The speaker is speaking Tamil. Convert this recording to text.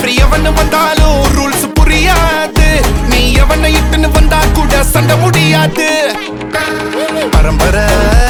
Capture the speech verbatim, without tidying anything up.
ரெஃப்ரி எவனு வந்தாலும் ரூல்ஸ் புரியாது. நீ எவனை இட்டுன்னு வந்தா கூட சண்டை முடியாது. பரம்பரை